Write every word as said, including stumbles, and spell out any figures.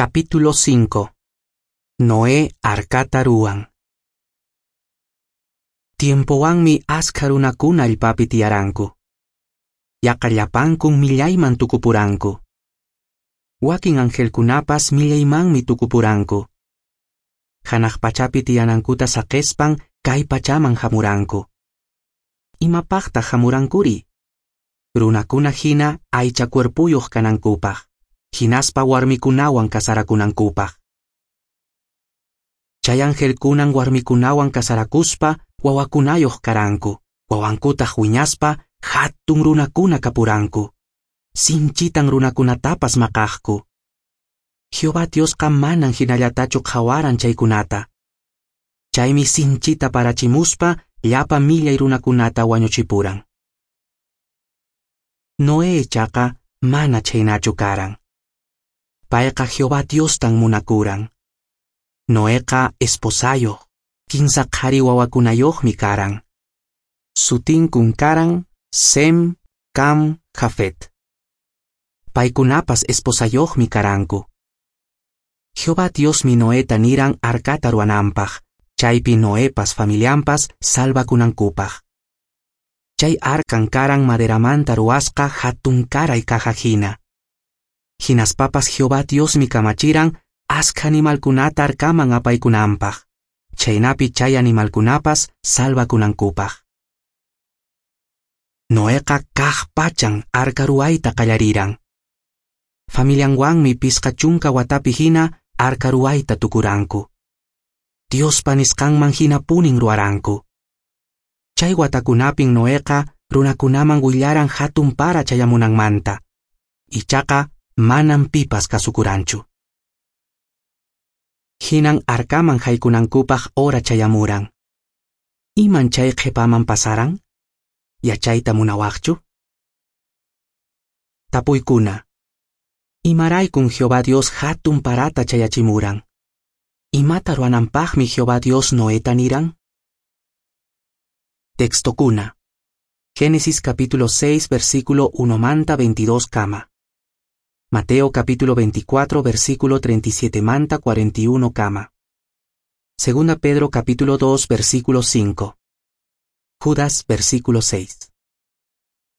Capítulo cinco. Noé arcata ruan. Tiempowanmi askha runakuna allpapi tiyaranku. Yaqallapankun millayman tukupuranku. Wakin angelkunapas millaymanmi tukupuranku. Hanaq pachapi tiyanankuta saqespan kay pachaman hamuranku. Imapaqta hamurankuri? Runakuna hina aycha cuerpuyuq kanankupaq. Hinaspa warmikunawan kasarakunankupaq. Chay angelkunan warmikunawan kasarakuspa wawakunayuq karanku. Wawankutaq wiñaspa hatun runakuna kapuranku. Sinchitan runakunatapas maqaqku. Jehová Diosqa manan hinallatachu qhawaran chaykunata. Chaymi sinchita parachimuspa llapa millay runakunata wañuchipuran. Noé chaqa mana chaynachu karan. Payqa Jehová Diostan munakuran. Noéqa esposayoq, kinsa qhari wawakunayuqmi karan. Sutinkun karan Sem, Cam, Jafet. Paykunapas esposayuqmi karanku. Jehová Diosmi Noeta niran arcata ruananpaq, chaypi Noepas familianpas salvakunankupaq. Chay arkan karan maderamanta ruasqa hatun karay kaha hina. Hinaspapas Jehová Diosmi kamachiran askha animalkunata arkaman apaykunanpaq. Chaynapi chay animalkunapas salvakunankupaq. Noeqa kaq pachan arka ruayta qallariran. Familianwanmi pisqa chunka watapi hina arka ruayta tukuranku. Diospa nisqanman hina punin ruaranku. Chay watakunapin Noeqa runakunaman willaran hatun para chayamunanmanta. Ichaqa manan pipas kasukuranchu. Hinan arkaman haykunankupaq ora chayamuran. Iman chay qhipaman pasaran? Yachayta munawaqchu? Tapuykuna. Imaraykun Jehová Dios hatun parata chayachimuran. Imata ruananpaqmi Jehová Dios Noeta niran? Textokuna. Génesis capítulo seis versículo uno manta veintidós kama. Mateo capítulo veinticuatro versículo treinta y siete manta cuarenta y uno kama. Segunda Pedro capítulo dos versículo cinco. Judas versículo seis.